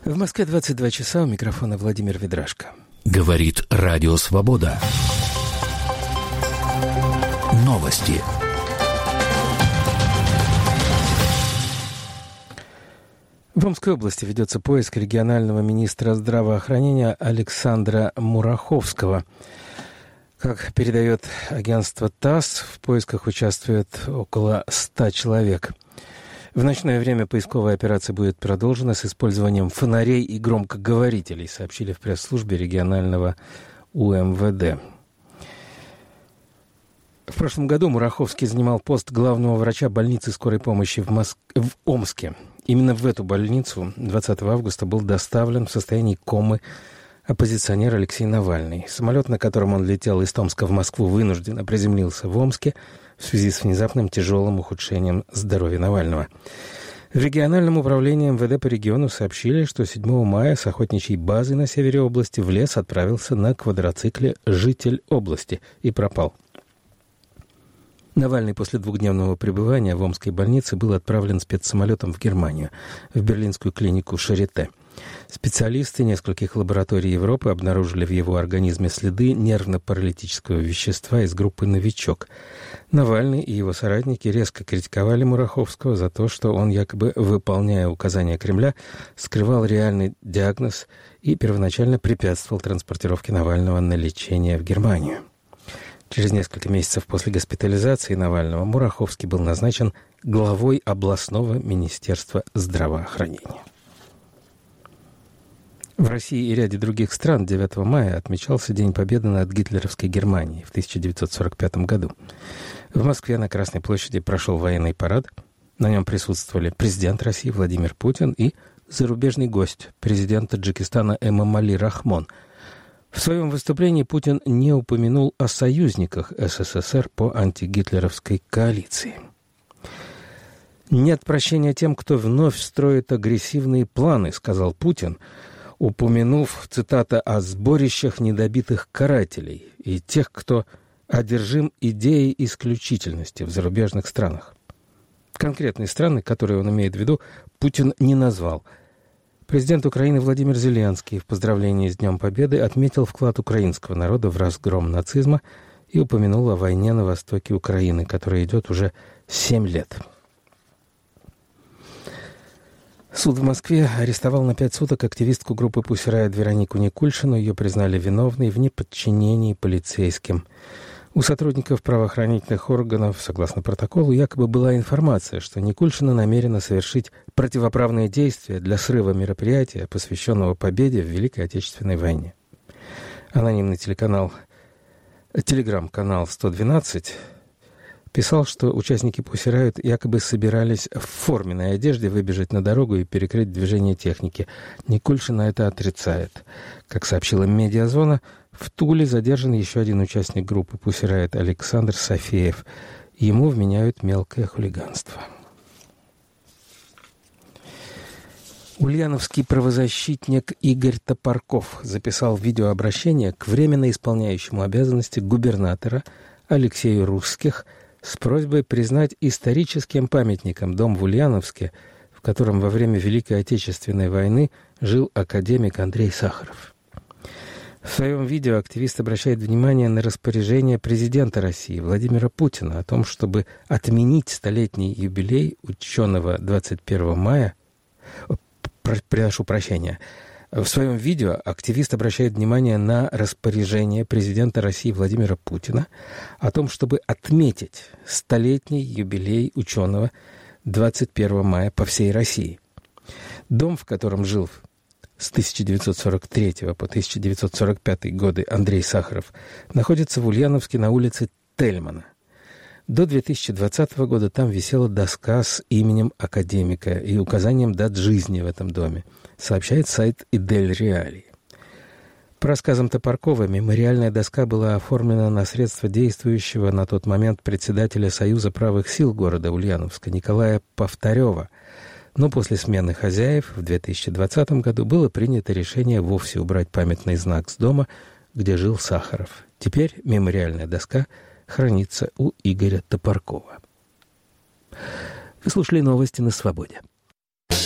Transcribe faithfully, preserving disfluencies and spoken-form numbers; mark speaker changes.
Speaker 1: В Москве двадцать два часа, у микрофона Владимир Ведрашко.
Speaker 2: Говорит Радио Свобода. Новости.
Speaker 1: В Омской области ведется поиск регионального министра здравоохранения Александра Мураховского. Как передает агентство ТАСС, в поисках участвует около ста человек. В ночное время поисковая операция будет продолжена с использованием фонарей и громкоговорителей, сообщили в пресс-службе регионального У Эм Вэ Дэ. В прошлом году Мураховский занимал пост главного врача больницы скорой помощи в, Моск... в Омске. Именно в эту больницу двадцатого августа был доставлен в состоянии комы оппозиционер Алексей Навальный. Самолет, на котором он летел из Томска в Москву, вынужденно приземлился в Омске в связи с внезапным тяжелым ухудшением здоровья Навального. В региональном управлении Эм Вэ Дэ по региону сообщили, что седьмого мая с охотничьей базы на севере области в лес отправился на квадроцикле житель области и пропал. Навальный после двухдневного пребывания в Омской больнице был отправлен спецсамолетом в Германию, в берлинскую клинику Шарите. Специалисты нескольких лабораторий Европы обнаружили в его организме следы нервно-паралитического вещества из группы «Новичок». Навальный и его соратники резко критиковали Мураховского за то, что он, якобы выполняя указания Кремля, скрывал реальный диагноз и первоначально препятствовал транспортировке Навального на лечение в Германию. Через несколько месяцев после госпитализации Навального Мураховский был назначен главой областного министерства здравоохранения. В России и ряде других стран девятого мая отмечался День Победы над гитлеровской Германией в тысяча девятьсот сорок пятом году. В Москве на Красной площади прошел военный парад. На нем присутствовали президент России Владимир Путин и зарубежный гость, президент Таджикистана Эмомали Рахмон. В своем выступлении Путин не упомянул о союзниках Эс Эс Эс Эр по антигитлеровской коалиции. «Нет прощения тем, кто вновь строит агрессивные планы», — сказал Путин, упомянув, цитата, «о сборищах недобитых карателей и тех, кто одержим идеей исключительности в зарубежных странах». Конкретные страны, которые он имеет в виду, Путин не назвал. Президент Украины Владимир Зеленский в поздравлении с Днем Победы отметил вклад украинского народа в разгром нацизма и упомянул о войне на востоке Украины, которая идет уже семь лет. Суд в Москве арестовал на пять суток активистку группы Pussy Riot Веронику Никульшину. Ее признали виновной в неподчинении полицейским. У сотрудников правоохранительных органов, согласно протоколу, якобы была информация, что Никульшина намерена совершить противоправные действия для срыва мероприятия, посвященного победе в Великой Отечественной войне. Анонимный телеканал, телеграм-канал сто двенадцать писал, что участники Pussy Riot якобы собирались в форменной одежде выбежать на дорогу и перекрыть движение техники. Никульшина это отрицает. Как сообщила «Медиазона», в Туле задержан еще один участник группы Pussy Riot Александр Софеев. Ему вменяют мелкое хулиганство. Ульяновский правозащитник Игорь Топорков записал видеообращение к временно исполняющему обязанности губернатора Алексею Русских с просьбой признать историческим памятником дом в Ульяновске, в котором во время Великой Отечественной войны жил академик Андрей Сахаров. В своем видео активист обращает внимание на распоряжение президента России Владимира Путина о том, чтобы отменить столетний юбилей ученого двадцать первого мая. Приношу прощения. В своем видео активист обращает внимание на распоряжение президента России Владимира Путина о том, чтобы отметить столетний юбилей ученого двадцать первого мая по всей России. Дом, в котором жил с тысяча девятьсот сорок третьего по тысяча девятьсот сорок пятый годы Андрей Сахаров, находится в Ульяновске на улице Тельмана. До две тысячи двадцатого года там висела доска с именем академика и указанием дат жизни в этом доме, сообщает сайт Идель Реалии. По рассказам Топоркова, мемориальная доска была оформлена на средства действующего на тот момент председателя Союза правых сил города Ульяновска Николая Повтарева. Но после смены хозяев в две тысячи двадцатом году было принято решение вовсе убрать памятный знак с дома, где жил Сахаров. Теперь мемориальная доска хранится у Игоря Топоркова. Вы слушали новости на «Свободе».